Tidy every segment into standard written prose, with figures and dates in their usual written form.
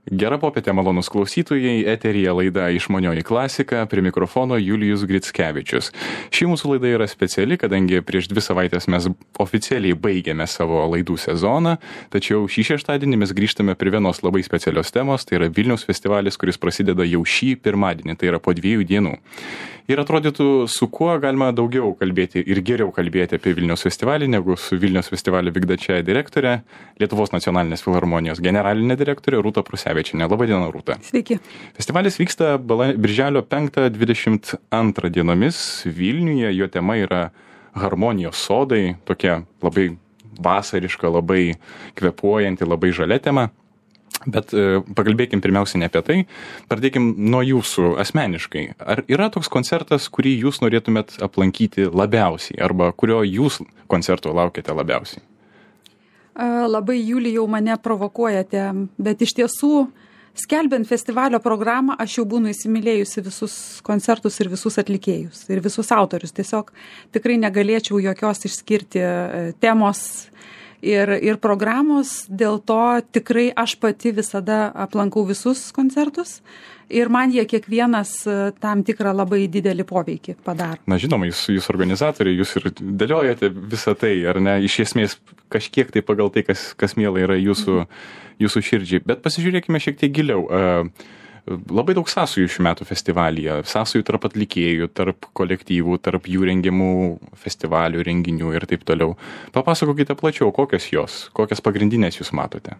Gerą popietę, malonus klausytojai, eteryje laida Išmanioji klasika, prie mikrofono Julijus Grickevičius. Ši mūsų laida yra speciali, kadangi prieš 2 savaitės mes oficialiai baigėme savo laidų sezoną, tačiau šį šeštadienį mes grįžtame prie vienos labai specialios temos, tai yra Vilniaus festivalis, kuris prasideda jau šį pirmadienį, tai yra po 2 dienų. Ir atrodytų, su kuo galima daugiau kalbėti ir geriau kalbėti apie Vilniaus festivalį, negu su Vilniaus festivalio vykdančiąja direktorė, Lietuvos nacionalinės filharmonijos generalinė direktorė Rūta Prusevičienė. Labą dieną, Rūta. Sveiki. Festivalis vyksta birželio 5-22 dienomis Vilniuje, jo tema yra harmonijos sodai, tokia labai vasariška, labai kvėpuojanti, labai žalia tema. Bet pakalbėkim pirmiausia ne apie tai, pradėkim nuo jūsų asmeniškai. Ar yra toks koncertas, kurį jūs norėtumėt aplankyti labiausiai, arba kurio jūs koncerto laukiate labiausiai? Labai, Julijau, mane provokuojate, bet iš tiesų, skelbiant festivalio programą, aš jau būnu įsimylėjusi visus koncertus ir visus atlikėjus, ir visus autorius. Tiesiog tikrai negalėčiau jokios išskirti temos ir programos, dėl to tikrai aš pati visada aplankau visus koncertus ir man jie kiekvienas tam tikrą labai didelį poveikį padaro. Na, žinoma, jūs organizatoriai, jūs ir dėliojate visą tai, ar ne, iš esmės kažkiek tai pagal tai, kas miela yra jūsų širdžiai. Bet pasižiūrėkime šiek tiek giliau. Labai daug sąsajų šių metų festivalyje, sąsajų tarp atlikėjų, tarp kolektyvų, tarp jų rengiamų festivalių, renginių ir taip toliau. Papasakokite plačiau, kokias pagrindinės jūs matote?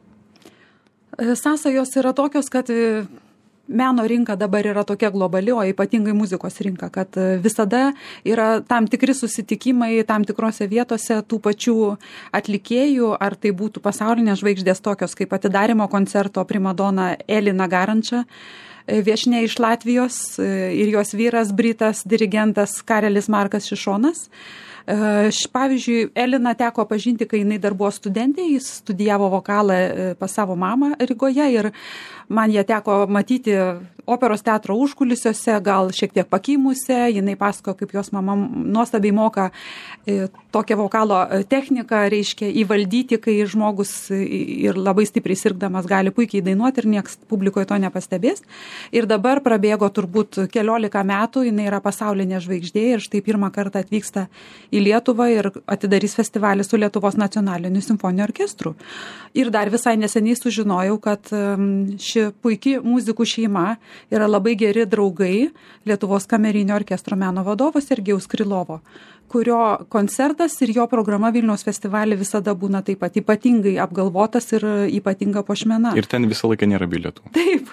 Sąsajos yra tokios, kad meno rinka dabar yra tokia globali, o ypatingai muzikos rinka, kad visada yra tam tikri susitikimai tam tikrose vietose tų pačių atlikėjų, ar tai būtų pasaulinės žvaigždės tokios kaip atidarymo koncerto primadona Elina Garanča, viešnia iš Latvijos, ir jos vyras britas dirigentas Karelis Markas Šišonas. Pavyzdžiui, Eliną teko pažinti, kai jinai dar buvo studentė, jis studijavo vokalą pas savo mamą Rygoje ir man ją teko matyti operos teatro užkulisiuose, gal šiek tiek pakimusią, jinai pasako, kaip jos mama nuostabiai moka tokią vokalo techniką, reiškia įvaldyti, kai žmogus ir labai stipriai sirgdamas gali puikiai dainuoti ir nieks publikoje to nepastebės. Ir dabar prabėgo turbūt 14 metų, jinai yra pasaulinė žvaigždė ir štai pirmą kartą atvyksta į Lietuvą ir atidarys festivalį su Lietuvos nacionaliniu simfoniniu orkestru. Ir dar visai neseniai sužinojau, kad ši puikiai muzikų šeima yra labai geri draugai Lietuvos kamerinio orkestro meno vadovo Sergejaus Krylovo, kurio koncertas ir jo programa Vilniaus festivalį visada būna taip pat ypatingai apgalvotas ir ypatinga puošmena. Ir ten visą laiką nėra bilietų. Taip,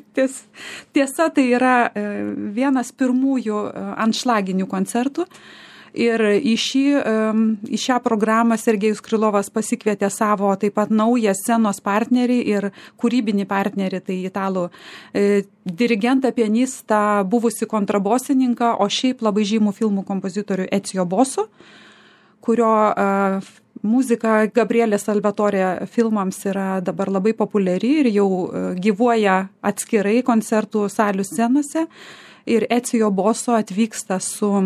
tiesa, tai yra vienas pirmųjų anšlaginių koncertų. Ir į šią programą Sergejus Krylovas pasikvietė savo taip pat naują scenos partnerį ir kūrybinį partnerį, tai italų dirigentą, pianistą, buvusi kontrabosininką, o šiaip labai žymų filmų kompozitorių Ezio Bosso, kurio muzika Gabrielė Salvatore filmams yra dabar labai populiari ir jau gyvuoja atskirai koncertų salių scenose. Ir Ezio Bosso atvyksta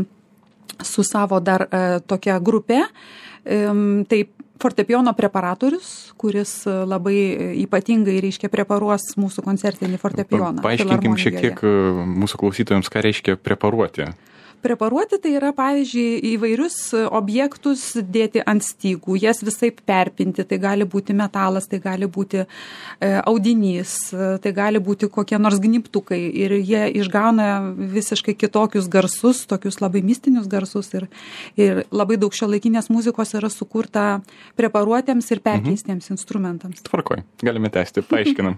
su savo dar tokia grupė, tai fortepijono preparatorius, kuris labai ypatingai, reiškia, preparuos mūsų koncertinį fortepijoną. Paaiškinkim šiek tiek mūsų klausytojams, ką reiškia preparuoti. Preparuoti tai yra, pavyzdžiui, įvairius objektus dėti ant stygų, jas visaip perpinti, tai gali būti metalas, tai gali būti audinys, tai gali būti kokie nors gnybtukai ir jie išgauna visiškai kitokius garsus, tokius labai mistinius garsus ir labai daug šiuolaikinės muzikos yra sukurta preparuotiems ir perkeistiems instrumentams. Tvarkoj, galime tęsti, paaiškinam.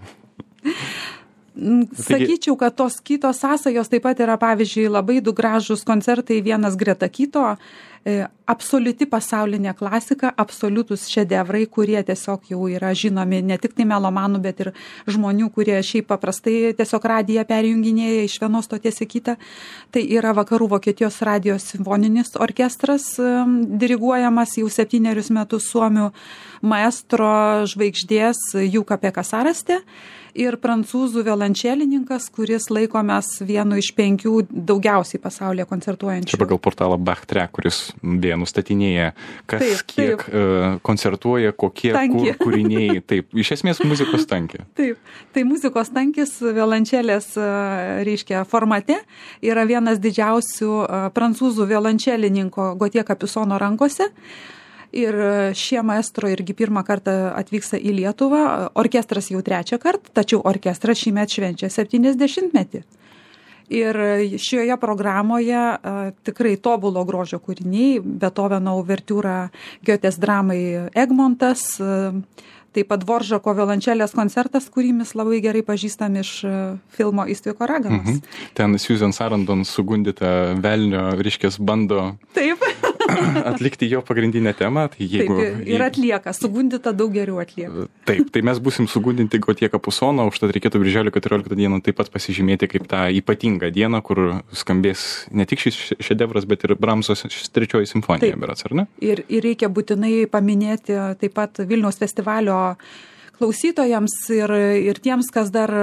Sakyčiau, kad tos kitos sąsajos taip pat yra, pavyzdžiui, labai du gražūs koncertai, vienas greta kito, absoliuti pasaulinė klasika, absoliutus šedevrai, kurie tiesiog jau yra žinomi ne tik tai melomanų, bet ir žmonių, kurie šiaip paprastai tiesiog radiją perjunginėja iš vienos stoties į kitą. Tai yra Vakarų Vokietijos radijos simfoninis orkestras, diriguojamas jau 7 metus suomių maestro žvaigždės Jukka Pekasarastė. Ir prancūzų violončelininkas, kuris laikomas vienu iš 5 daugiausiai pasaulyje koncertuojančių. Čia pagal portalą Bach3, kuris beje nustatinėja, kas kiek koncertuoja, kokie kūriniai. Taip, iš esmės muzikos tankį. Taip, tai muzikos tankis violončelės, reiškia, formate yra vienas didžiausių prancūzų violončelininko Gauthier Capuçono rankose. Ir šie maestro irgi pirmą kartą atvyksta į Lietuvą, orkestras jau trečią kartą, tačiau orkestras šįmet švenčia 70-metį. Ir šioje programoje tikrai tobulo grožio kūriniai, Beethoveno uvertiūra, Goetės dramai Egmontas, taip pat Dvoržako violončelės koncertas, kurį mes labai gerai pažįstam iš filmo Istviko raganos. Ten Susan Sarandon sugundyta velnio, reiškės, bando atlikti jo pagrindinę temą. Tai jeigu, taip, ir atlieka, sugundyta daug geriau atlieka. Taip, tai mes būsim sugundinti Gauthier Capuçono, užtat reikėtų birželio 14 dieną taip pat pasižymėti kaip tą ypatingą dieną, kur skambės ne tik šis šedevras, bet ir Bramso 3 simfonija, berods, ar ne? Ir reikia būtinai paminėti taip pat Vilniaus festivalio klausytojams ir tiems, kas dar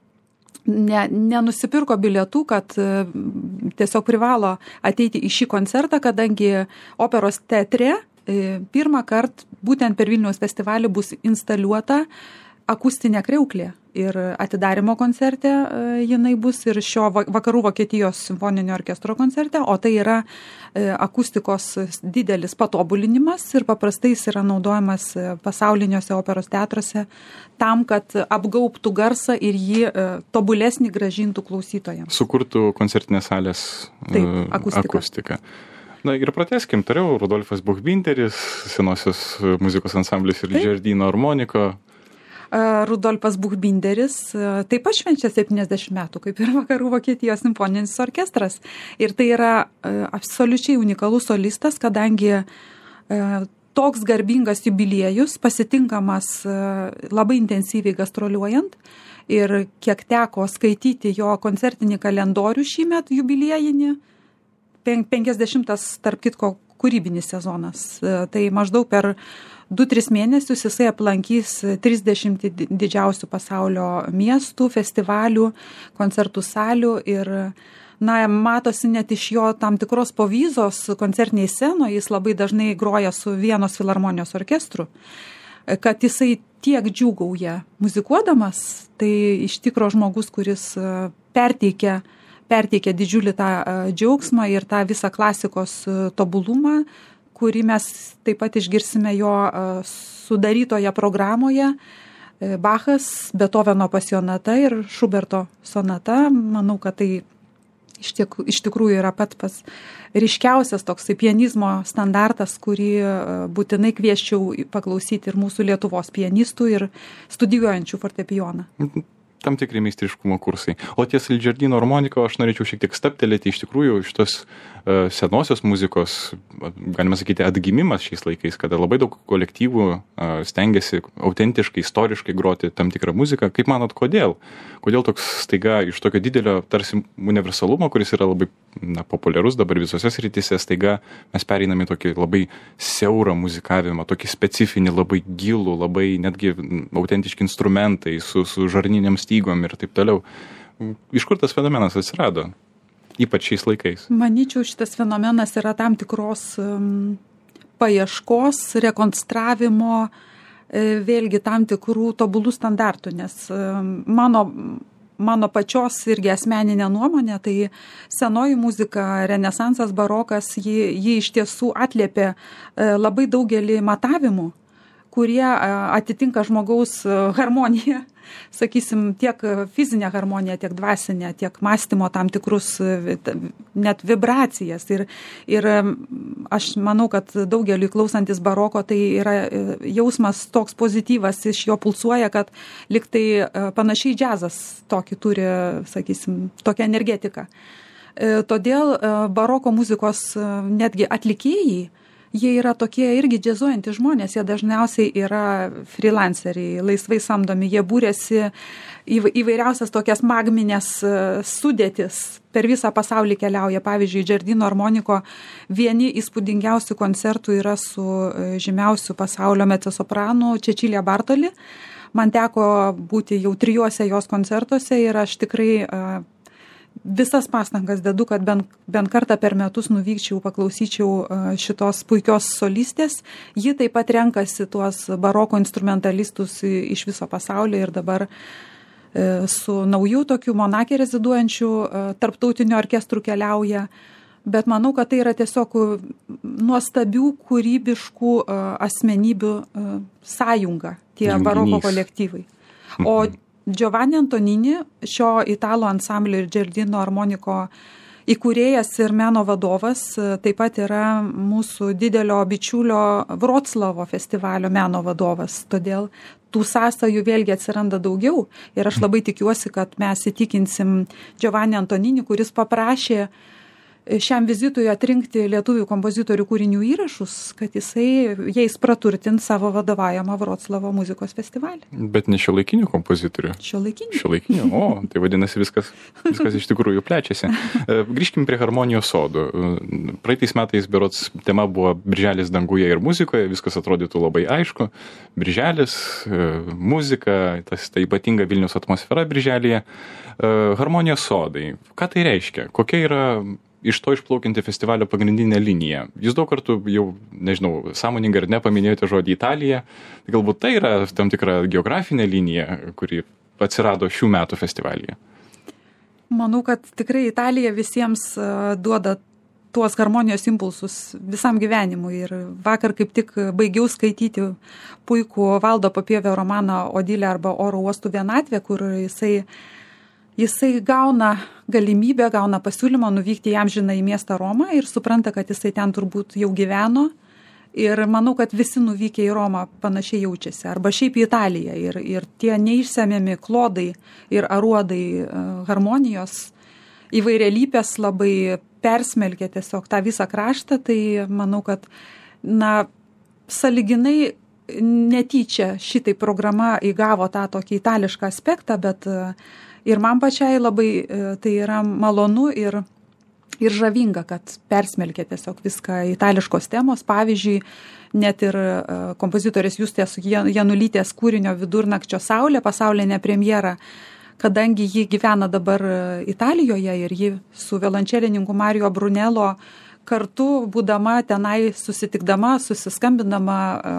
nenusipirko bilietų, kad tiesiog privalo ateiti į šį koncertą, kadangi operos teatre pirmą kartą būtent per Vilniaus festivalį bus instaliuota akustinė kriauklė. Ir atidarimo koncerte jinai bus ir šio Vakarų Vokietijos simfoninio orkestro koncerte, o tai yra akustikos didelis patobulinimas ir paprastai jis yra naudojamas pasauliniuose operos teatruose tam, kad apgaubtų garsą ir jį tobulesnį grąžintų klausytojams. Sukurtų koncertinės salės akustiką. Na ir pratęskim toliau, Rudolfas Buchbinderis, senosios muzikos ansamblis ir Džardino armoniko. Rudolfas Buchbinderis taip pat švenčia 70 metų, kaip ir Vakarų Vokietijos simfoninis orkestras. Ir tai yra absoliučiai unikalus solistas, kadangi toks garbingas jubiliejus pasitinkamas labai intensyviai gastroliuojant. Ir kiek teko skaityti jo koncertinį kalendorių šįmet jubiliejinį, 50 tarp kitko kūrybinis sezonas. Tai maždaug per 2-3 mėnesius jisai aplankys 30 didžiausių pasaulio miestų, festivalių, koncertų salių ir matosi net iš jo tam tikros povyzos koncertiniai scenoje, jis labai dažnai groja su Vienos filharmonijos orkestru, kad jisai tiek džiūgauja muzikuodamas, tai iš tikro žmogus, kuris perteikia didžiulį tą džiaugsmą ir tą visą klasikos tobulumą, kurį mes taip pat išgirsime jo sudarytoje programoje. Bachas, Beethoveno pasionata ir Šuberto sonata. Manau, kad tai iš tikrųjų yra pats ryškiausias toksai pianizmo standartas, kurį būtinai kviesčiau paklausyti ir mūsų Lietuvos pianistų ir studijuojančių fortepijoną. Tam tikri meistriškumo kursai. O ties Džardino armoniko aš norėčiau šiek tiek stabtelėti. Iš tikrųjų, šitos senosios muzikos, galima sakyti, atgimimas šiais laikais, kada labai daug kolektyvų stengiasi autentiškai, istoriškai groti tam tikrą muziką. Kaip manot, kodėl? Kodėl toks staiga iš tokio didelio tarsi universalumo, kuris yra labai populiarus dabar visose srityse, staiga mes pereiname tokį labai siaurą muzikavimą, tokį specifinį, labai gilų, labai netgi autentiški instrumentai su žarniniam stygom ir taip toliau. Iš kur tas fenomenas atsirado, ypač šiais laikais? Manyčiau, šitas fenomenas yra tam tikros paieškos, rekonstravimo, vėlgi tam tikrų tobulų standartų, nes mano pačios irgi asmeninė nuomonė, tai senoji muzika, renesansas, barokas, ji iš tiesų atliepė labai daugelį matavimų, kurie atitinka žmogaus harmoniją, sakysim, tiek fizinę harmoniją, tiek dvasinę, tiek mąstymo tam tikrus net vibracijas. Ir aš manau, kad daugeliui klausantis baroko, tai yra jausmas toks pozityvas, iš jo pulsuoja, kad lyg tai panašiai džiazas tokį turi, sakysim, tokią energetiką. Todėl baroko muzikos netgi atlikėjai, jie yra tokie irgi džiazuojantys žmonės, jie dažniausiai yra freelanceriai, laisvai samdomi, jie būrėsi įvairiausias tokias magminės sudėtis, per visą pasaulį keliauja. Pavyzdžiui, Džardino armoniko vieni įspūdingiausių koncertų yra su žymiausiu pasaulio mecosopranu Cecilia Bartoli. Man teko būti jau 3 jos koncertuose ir aš tikrai visas pastangas dedu, kad bent kartą per metus nuvykčiau, paklausyčiau šitos puikios solistės. Ji taip pat renkasi tuos baroko instrumentalistus iš viso pasaulio ir dabar su naujų tokiu Monake reziduojančiu tarptautiniu orkestru keliauja. Bet manau, kad tai yra tiesiog nuostabių, kūrybiškų asmenybių sąjunga, tie baroko kolektyvai. O Giovanni Antonini, šio italų ansamblio ir Giardino Armoniko įkūrėjas ir meno vadovas, taip pat yra mūsų didelio bičiulio Vroclavo festivalio meno vadovas. Todėl tų sąsajų vėlgi atsiranda daugiau ir aš labai tikiuosi, kad mes įtikinsim Giovanni Antonini, kuris paprašė šiam vizitui atrinkti lietuvių kompozitorių kūrinių įrašus, kad jais praturtins savo vadovaujamą Vroclavo muzikos festivalį. Bet ne šiuolaikinių kompozitorių? Šiuolaikinių. O, tai vadinasi viskas iš tikrųjų plečiasi. Grįžkim prie harmonijos sodų. Praeitais metais berods tema buvo Birželis danguje ir muzikoje, viskas atrodytų labai aišku. Birželis, muzika, ta ypatinga Vilniaus atmosfera Birželyje. Harmonijos sodai. Ką tai reiškia? Kokia yra iš to išplaukianti festivalio pagrindinė linija? Jūs daug kartų jau, nežinau, sąmoningai ar nepaminėjote žodį Italija. Galbūt tai yra tam tikra geografinė linija, kuri atsirado šių metų festivalyje. Manau, kad tikrai Italija visiems duoda tuos harmonijos impulsus visam gyvenimui. Ir vakar kaip tik baigiau skaityti puikų Valdo Papievio romaną Odilė arba oro uostų vienatvė, kur jisai gauna galimybę, gauna pasiūlymą nuvykti jam žinai į miestą Romą ir supranta, kad jisai ten turbūt jau gyveno. Ir manau, kad visi nuvykę į Romą panašiai jaučiasi. Arba šiaip į Italiją. Ir tie neišsemiami klodai ir aruodai harmonijos įvairialypės labai persmelkia tiesiog tą visą kraštą. Tai manau, kad sąlyginai netyčia šitai programa įgavo tą tokį itališką aspektą, bet ir man pačiai labai tai yra malonu ir žavinga, kad persmelkia tiesiog viską itališkos temos. Pavyzdžiui, net ir kompozitorės Justės Janulytės kūrinio Vidurnakčio saulė, pasaulinė premjera, kadangi ji gyvena dabar Italijoje ir ji su violončelininku Mario Brunello kartu būdama tenai susiskambindama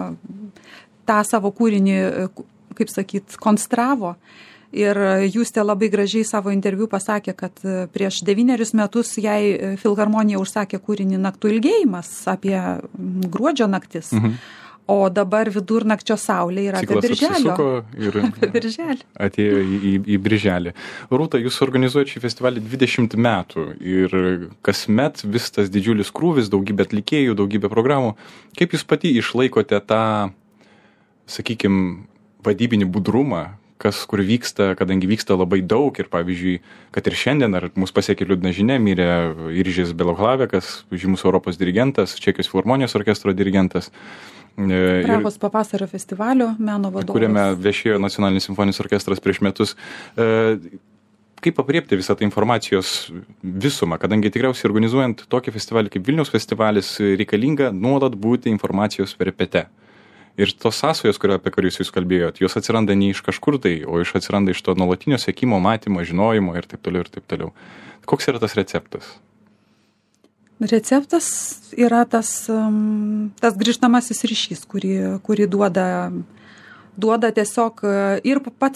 tą savo kūrinį, kaip sakyt, konstravo. Ir Justė labai gražiai savo interviu pasakė, kad prieš 9 metus jai Filharmonija užsakė kūrinį Naktų ilgėjimas apie gruodžio naktis. O dabar Vidurnakčio saulė yra apie Birželio. Ir apie Birželį. Atėjo į Birželį. Rūta, jūs organizuojate šį festivalį 20 metų ir kasmet vis tas didžiulis krūvis, daugybė atlikėjų, daugybė programų. Kaip jūs pati išlaikote tą, sakykime, vadybinį budrumą, kur vyksta, kadangi vyksta labai daug ir pavyzdžiui, kad ir šiandien, ar mus pasiekė liūdna žinia, mirė Iržis Belohlavekas, žymus Europos dirigentas, Čekijos filharmonijos orkestro dirigentas. Prahos pavasario festivalio meno vadovas. Kuriame viešėjo Nacionalinis simfoninis orkestras prieš metus. Kaip apriepti visą tą informacijos visumą, kadangi tikriausiai organizuojant tokį festivalį kaip Vilniaus festivalis reikalinga nuolat būti informacijos verpete. Ir tos sąsajos, apie kuriuos jūs kalbėjot, jos atsiranda ne iš kažkur tai, o atsiranda iš to nuolatinio sekimo, matymo, žinojimo ir taip toliau ir taip toliau. Koks yra tas receptas? Receptas yra tas grįžtamasis ryšys, kurį duoda tiesiog ir pats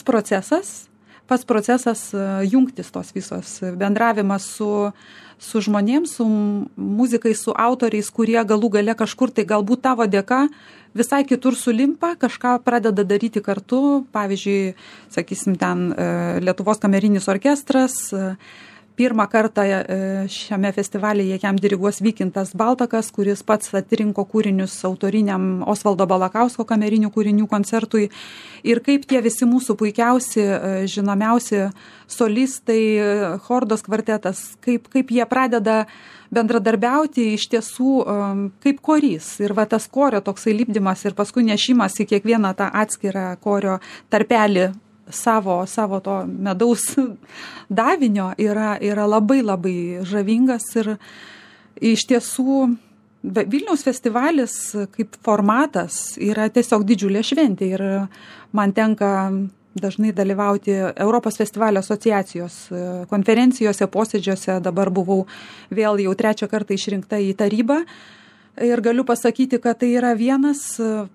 procesas jungtis tos visos, bendravimas su žmonėms, su muzikai, su autoriais, kurie galų gale kažkur tai galbūt tavo dėka visai kitur sulimpa, kažką pradeda daryti kartu. Pavyzdžiui, sakysim, ten Lietuvos kamerinis orkestras. Pirmą kartą šiame festivalyje jam diriguos Vykintas Baltakas, kuris pats atrinko kūrinius autoriniam Osvaldo Balakausko kamerinių kūrinių koncertui. Ir kaip tie visi mūsų puikiausi, žinomiausi solistai, Chordos kvartetas, kaip jie pradeda bendradarbiauti iš tiesų kaip korys. Ir va tas korio toksai lipdymas ir paskui nešimas į kiekvieną tą atskirą korio tarpelį savo to medaus davinio yra labai labai žavingas. Ir iš tiesų Vilniaus festivalis kaip formatas yra tiesiog didžiulė šventė ir man tenka dažnai dalyvauti Europos festivalio asociacijos konferencijose, posėdžiuose. Dabar buvau vėl jau 3 kartą išrinkta į tarybą ir galiu pasakyti, kad tai yra vienas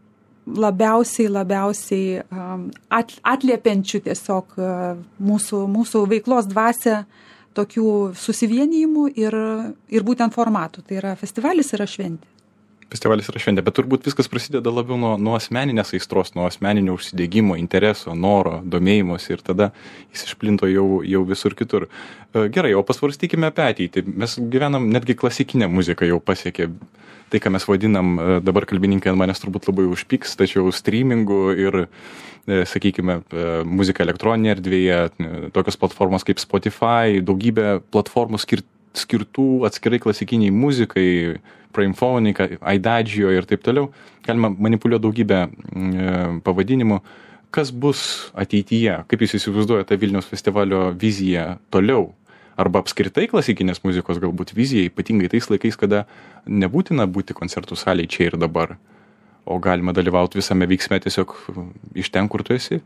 labiausiai atliepiančių tiesiog mūsų veiklos dvasią tokių susivienijimų ir būtent formatų. Tai yra festivalis, yra šventė. Festivalis yra šventė, bet turbūt viskas prasideda labiau nuo asmeninės aistros, nuo asmeninio užsidegimo, intereso, noro, domėjimosi ir tada jis išplinto jau visur kitur. Gerai, o pasvarstykime apie ateitį. Mes gyvenam, netgi klasikinė muzika jau pasiekė tai, ką mes vadinam, dabar kalbininkai manęs turbūt labai užpyks, tačiau streamingu ir, sakykime, muzika elektroninė erdvėje, tokios platformos kaip Spotify, daugybė platformų skirtų atskirai klasikiniai muzikai, Primephonic, Adagio ir taip toliau. Galima manipuliuoti daugybę pavadinimų. Kas bus ateityje? Kaip jūs įsivaizduojate Vilniaus festivalio viziją toliau? Arba apskritai klasikinės muzikos galbūt vizija, ypatingai tais laikais, kada nebūtina būti koncertų salėje čia ir dabar, o galima dalyvauti visame veiksme tiesiog iš ten, kur tu esi?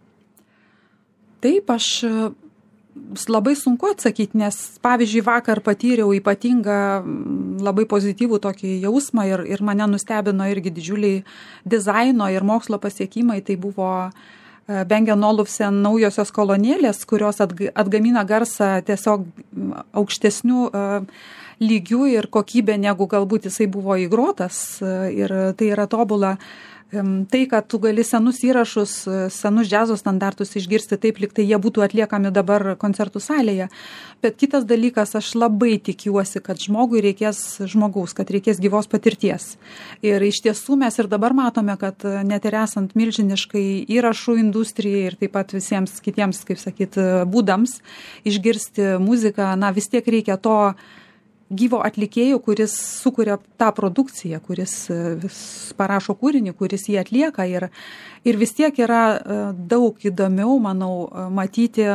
Taip, aš labai sunku atsakyti, nes pavyzdžiui vakar patyriau ypatingą labai pozityvų tokį jausmą ir mane nustebino irgi didžiuliai dizaino ir mokslo pasiekimai. Tai buvo Bang & Olufsen naujosios kolonėlės, kurios atgamina garsą tiesiog aukštesnių lygių ir kokybė, negu galbūt jisai buvo įgrotas. Ir tai yra tobula. Tai, kad tu gali senus įrašus, senus džiazo standartus išgirsti taip, lyg tai jie būtų atliekami dabar koncertų salėje. Bet kitas dalykas, aš labai tikiuosi, kad žmogui reikės žmogaus, kad reikės gyvos patirties. Ir iš tiesų mes ir dabar matome, kad net ir esant milžiniškai įrašų industrijai ir taip pat visiems kitiems, kaip sakyt, būdams išgirsti muziką, vis tiek reikia to gyvo atlikėjų, kuris sukuria tą produkciją, kuris parašo kūrinį, kuris jį atlieka ir vis tiek yra daug įdomiau, manau, matyti,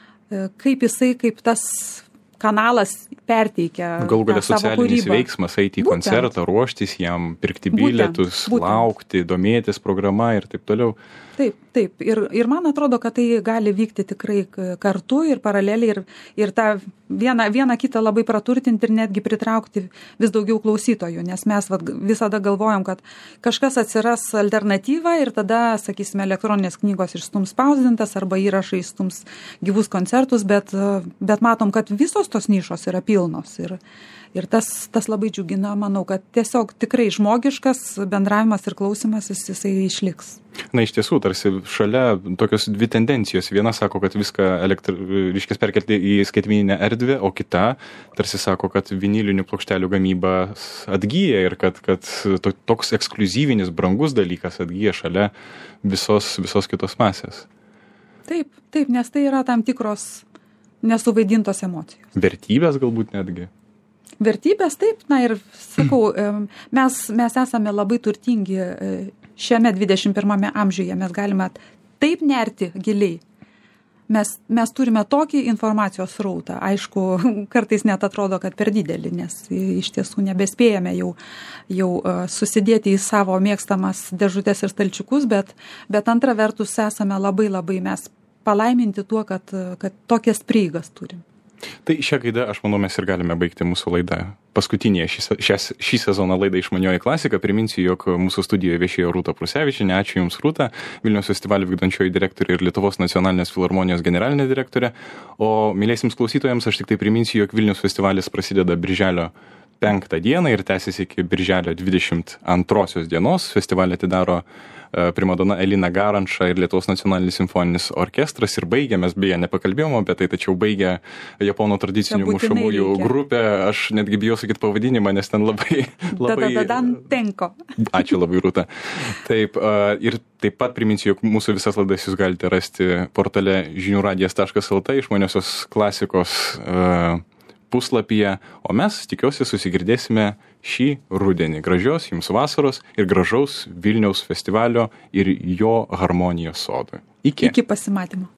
kaip tas kanalas perteikia galų galia socialinis veiksmas, eiti į koncertą, ruoštis jam, pirkti bilietus, laukti, domėtis programa ir taip toliau. Taip. Ir man atrodo, kad tai gali vykti tikrai kartu ir paraleliai ir tą vieną kitą labai praturtinti ir netgi pritraukti vis daugiau klausytojų, nes mes visada galvojam, kad kažkas atsiras alternatyva ir tada, sakysime, elektroninės knygos išstums spausdintas arba įrašai išstums gyvus koncertus, bet matom, kad visos tos nišos yra pilnos ir tas labai džiugina, manau, kad tiesiog tikrai žmogiškas bendravimas ir klausimas jisai išliks. Na, iš tiesų, tarsi šalia tokios dvi tendencijos. Viena sako, kad viską reiškia perkelti į skaitmeninę erdvę, o kita tarsi sako, kad vinilinių plokštelių gamyba atgyja ir kad toks ekskliuzyvinis, brangus dalykas atgyja šalia visos kitos masės. Taip, nes tai yra tam tikros nesuvaidintos emocijos. Vertybės galbūt netgi. Vertybės, taip, ir sakau, mes esame labai turtingi šiame 21 amžiuje, mes galime taip nerti giliai. Mes turime tokį informacijos srautą, aišku, kartais net atrodo, kad per didelį, nes iš tiesų nebespėjame jau susidėti į savo mėgstamas dėžutės ir stalčiukus, bet antra vertus esame labai mes palaiminti tuo, kad tokias prieigas turim. Tai šią gaidą, aš manau, mes ir galime baigti mūsų laidą. Paskutinėje šį sezoną laidą Išmanioji klasika. Priminsiu, jog mūsų studijoje viešėjo Rūta Prusevičienė. Ačiū Jums, Rūta, Vilniaus festivalio vykdančioji direktorė ir Lietuvos nacionalinės filharmonijos generalinė direktorė. O mylėsims klausytojams aš tik tai priminsiu, jog Vilniaus festivalis prasideda birželio 5 dieną ir tęsiasi iki birželio 22 dienos. Festivalį atidaro primadona Elina Garanča ir Lietuvos nacionalinis simfoninis orkestras ir baigia, mes beje nepakalbėjom apie tai, tačiau baigia japonų tradicinių mušamųjų grupė. Aš netgi bijau sakyti pavadinimą, nes ten labai... Tenko. Ačiū labai, Rūta. Taip, ir taip pat priminsiu, jog mūsų visas laidas jūs galite rasti portale žiniųradijas.lt išmaniosios klasikos puslapyje, o mes, tikiuosi, susigirdėsime šį rudenį. Gražios jums vasaros ir gražaus Vilniaus festivalio ir jo harmonijos sodui. Iki pasimatymo.